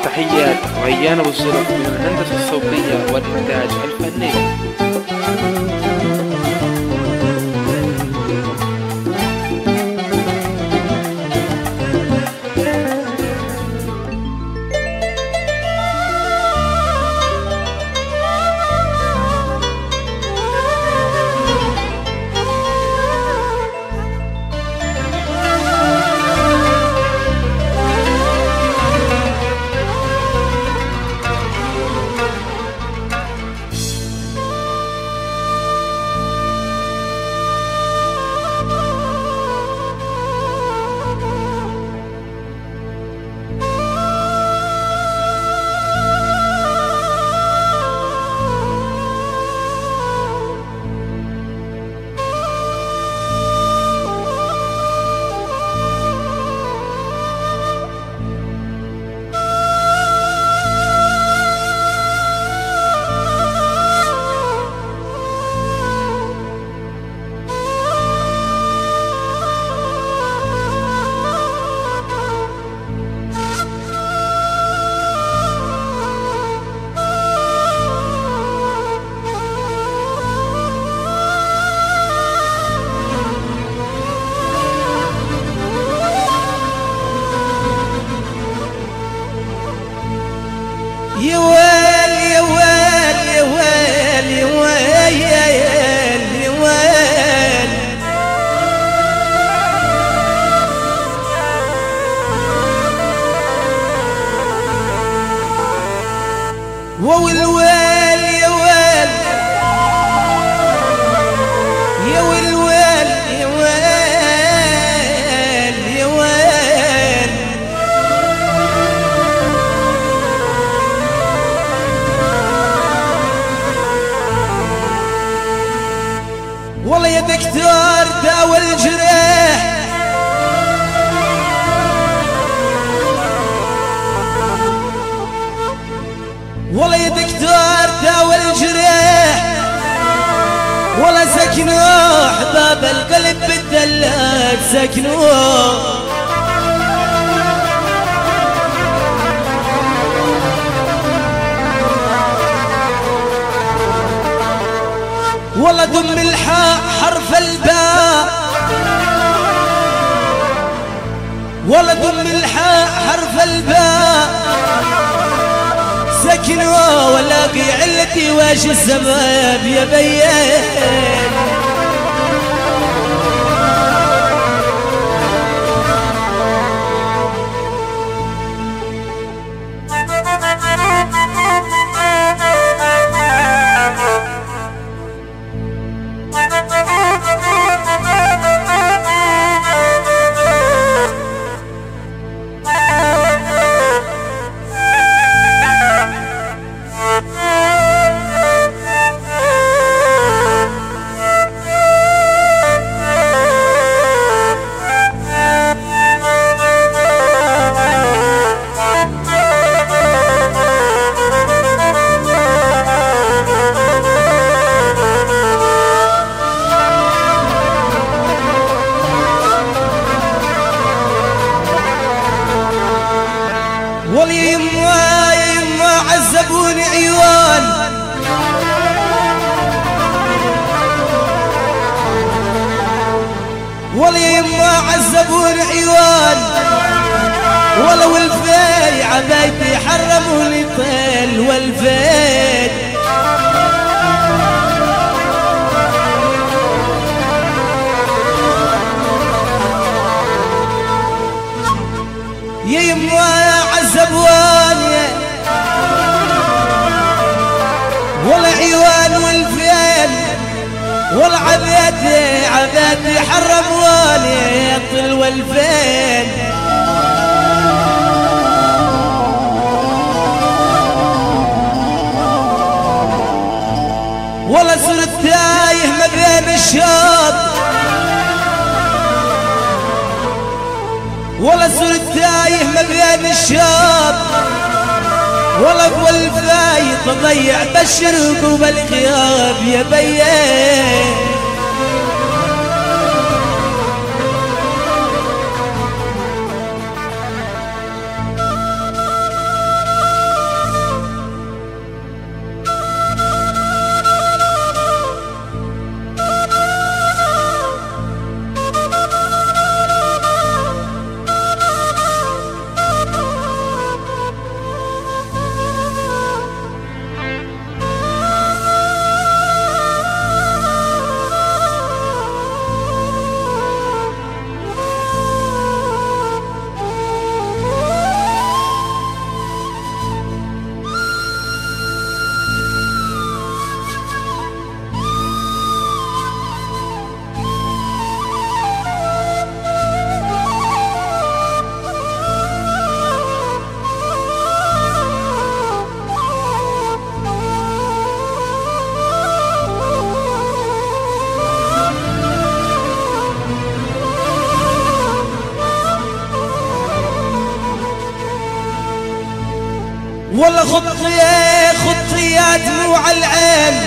تحيات ريان أبو الزلف من الهندسة الصوتية والإنتاج الفني. يا ويل يا ويل يا ويل يا ويل يا ويل وويل ويل يا ويل يا ويل ويل يا ويل يا ويل والله يا دكتور داوى الجريح والله يا دكتور داوى الجريح والله سكنوا احباب القلب بالدلات سكنوا والله دم الحاء حرف الباء والله دم الحاء حرف الباء سكنوا ولاقي علتي واش السبب يا بيان والله يا يما عذبوني عيوان والله يا يما عذبوني عيوان والله والفاي عبايتي حرموني طيل والفاي يا يما عذبوني والله عيوان والفيل والله عبادي حرموني طل والفيل والله صرت تايه ما بين الشاط والله صرت تايه ما بين الشاط والله والفايت تضيع بالشرق وبالغياب يا بيان ولا خطيات دموع العين،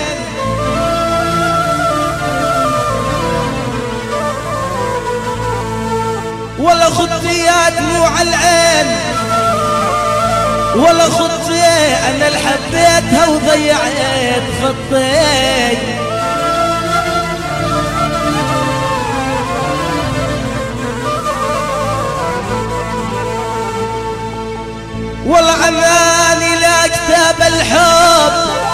ولا خطيات دموع العين، ولا خطي انا اللي حبيتها وضيعت خطي. ولا عماني لا كتاب الحب،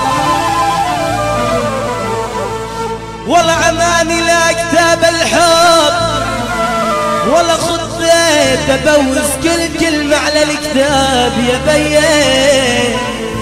ولا عماني لا كتاب الحب، ولا خطيت ابوس كل كلمة على الكتاب يا بيه.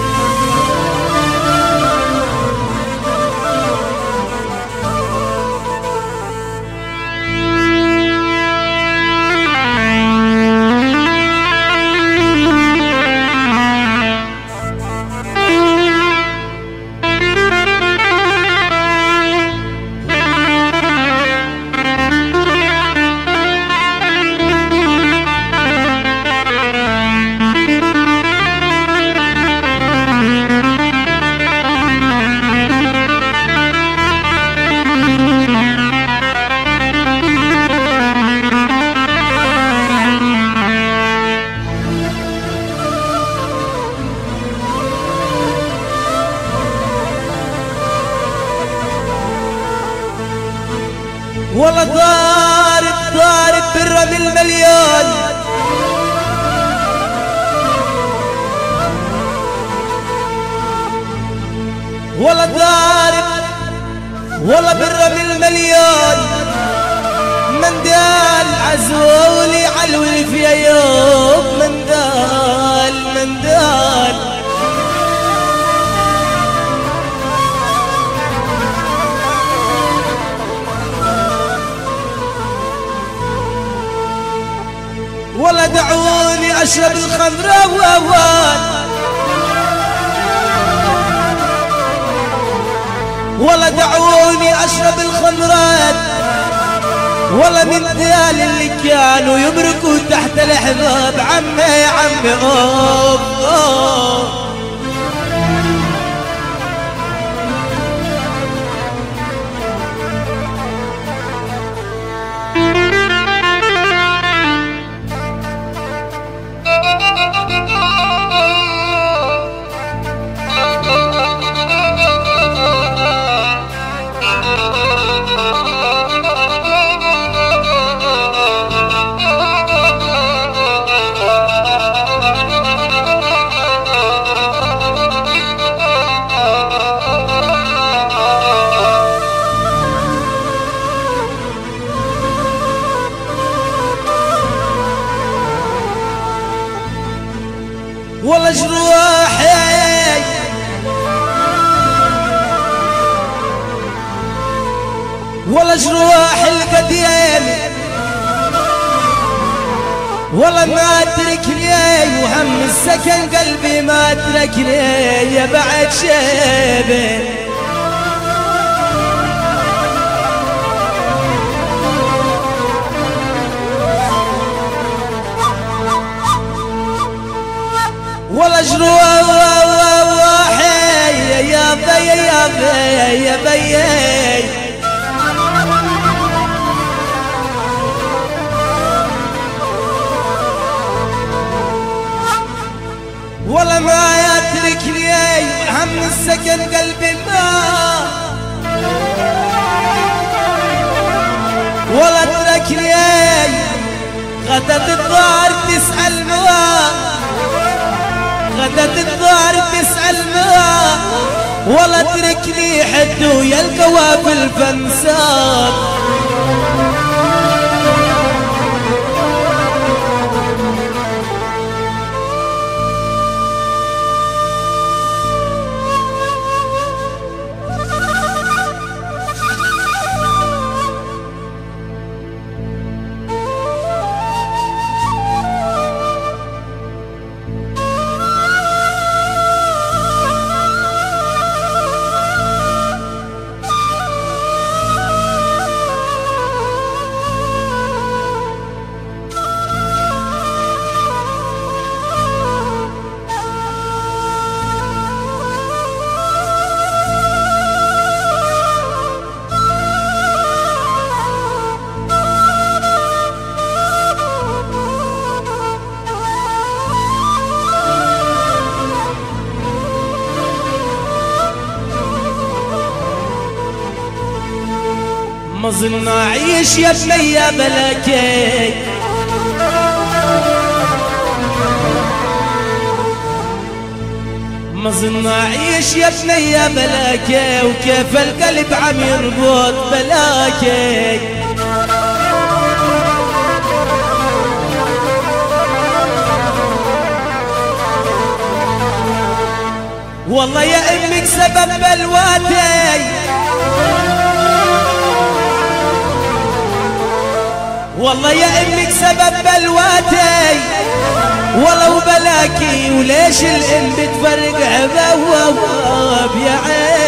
ولا ضارب بالرمي المليون، ولا بالرمي المليون، مندال عزولي علوي في يوم، مندال ولا دعوني اشرب الخمر واوان، ولا دعوني اشرب الخمرات، ولا من ديال اللي كانوا يبركوا تحت الاحباب. عمي اوه ولا جروحي، ولا جروح القديم، ولا ما تركني وهم السكن قلبي ما تركني يا بعد شيبي. ولا جروحي يا بي يا بي يا بي، ولا ما يتركني هم السكن قلبي ما، ولا تركني غدت الدار تسأل ما، غدت الدار تسأل ما، ولا تركني حد ويا القوافل فانساب. ما ظن اعيش يا ابني يا بلاكي، ما ظن اعيش يا ابني يا بلاكي، وكيف القلب عم يربط بلاكي. والله يا امك سبب بلواتي، والله يا امك سبب بلواتي، ولو بلاكي وليش الام بتفرق عباب يا عين.